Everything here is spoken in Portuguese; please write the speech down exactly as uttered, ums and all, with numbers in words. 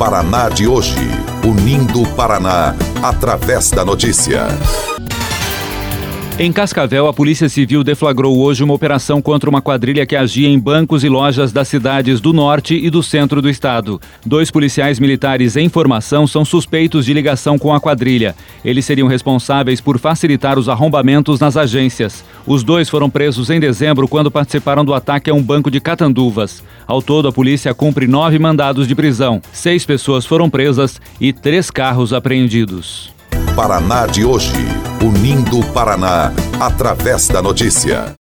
Paraná de hoje, unindo o Paraná através da notícia. Em Cascavel, a Polícia Civil deflagrou hoje uma operação contra uma quadrilha que agia em bancos e lojas das cidades do norte e do centro do estado. Dois policiais militares em formação são suspeitos de ligação com a quadrilha. Eles seriam responsáveis por facilitar os arrombamentos nas agências. Os dois foram presos em dezembro quando participaram do ataque a um banco de Catanduvas. Ao todo, a polícia cumpre nove mandados de prisão. Seis pessoas foram presas e três carros apreendidos. Paraná de hoje, unindo o Paraná através da notícia.